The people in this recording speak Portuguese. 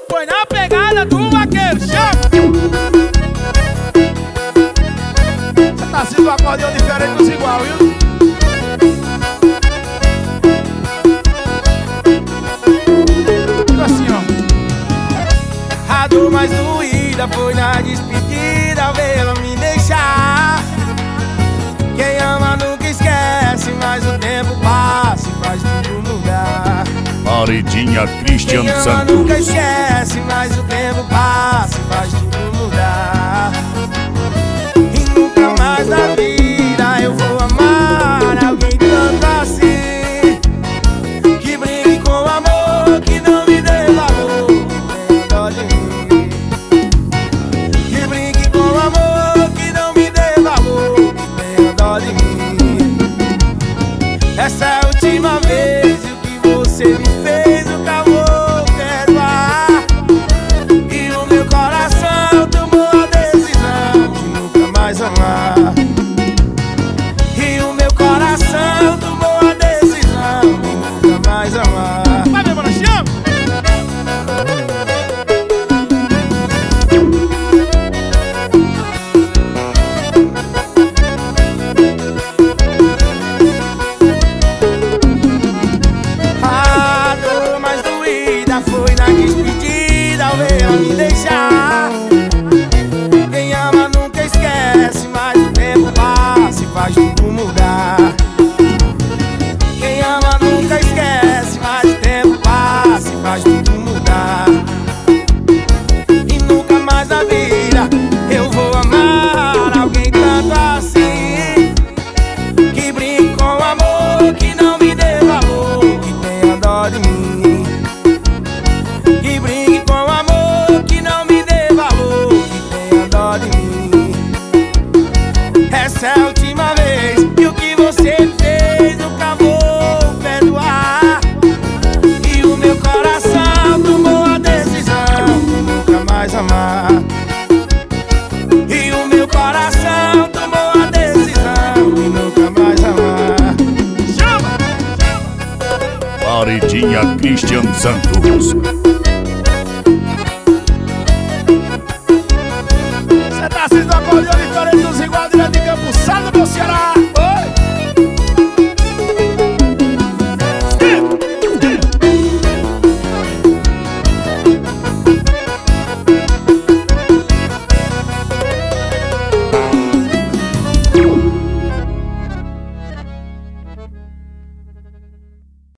Foi na pegada do vaqueiro, chama! Você tá sendo um acordeão diferente dos igual, viu? Assim, ó. A dor mais doída foi na despedida, ver ela me deixar. Quem ama nunca esquece, mas o tempo passa e faz tudo mudar. Paredinha Christian Quem ama Santos. nunca esquece, mas o tempo passa e faz tudo mudar. E nunca mais na vida eu vou amar alguém tanto assim, que brinque com amor, que não me dê valor, que tenha dó de mim. Que brinque com amor, que não me dê valor, que tenha dó de mim. Essa é a última vez, e o que você me fez nunca vou perdoar. E o meu coração tomou a decisão de nunca mais amar. E o meu coração tomou a decisão de nunca mais amar. Vai, meu mano, chama! A dor mais doída foi na despedida, ao ver ela me deixar. Quem ama nunca esquece, mas o tempo passa e faz tudo mudar. Quem ama nunca esquece, mas o tempo passa e faz tudo mudar. E nunca mais na vida eu vou amar alguém tanto assim, que brinque com amor, que não me dê valor, que tenha dó de mim. Que brinque com amor, que não me dê valor, que tenha dó de mim. Essa é a última vez, e o que você fez nunca vou perdoar. E o meu coração tomou a decisão de nunca mais amar. E o meu coração tomou a decisão de nunca mais amar. Chama! Paredinha Christian Santos. Você tá sendo um acordeão diferente dos igual, direto de Campo Sal, meu Ceará. Oi!